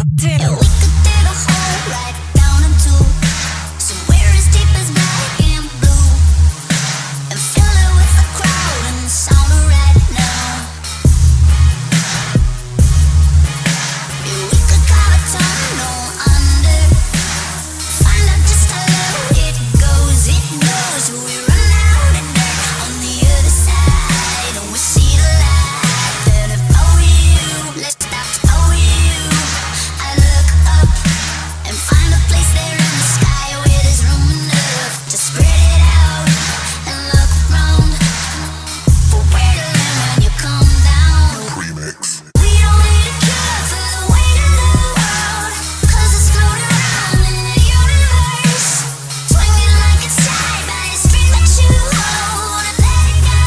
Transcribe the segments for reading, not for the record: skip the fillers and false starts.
Turn And up. we could dig a hole right down into somewhere as deep as black and blue, and fill it with the crowd and the sound of right now. And we could carve a tunnel under, find out just how low it goes. It knows we run out of dirt on the other side, and we see the light. Then if I were you, let's stop. If I were you, I look up and find a place there in the sky where there's room enough to spread it out and look around for where to land when you come down. Remix. We don't need a cure for the weight of the world, 'cause it's floating around in the universe, swinging like it's tied by a string that you hold. And let it go.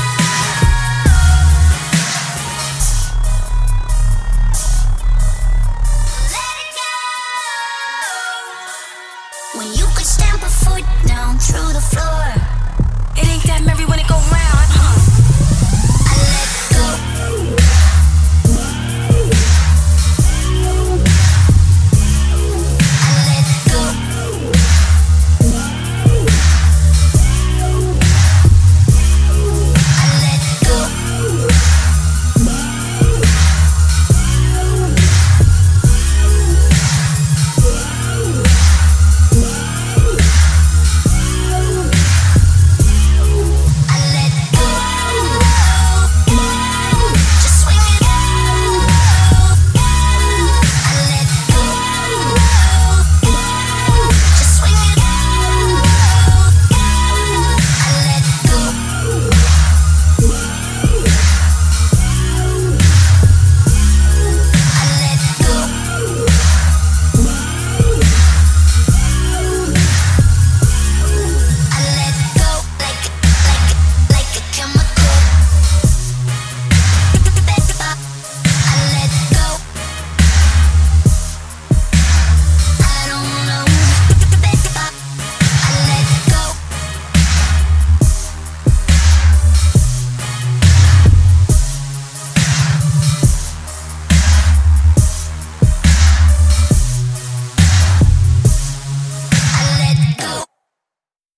Let it go. When you could stamp a foot down through the floor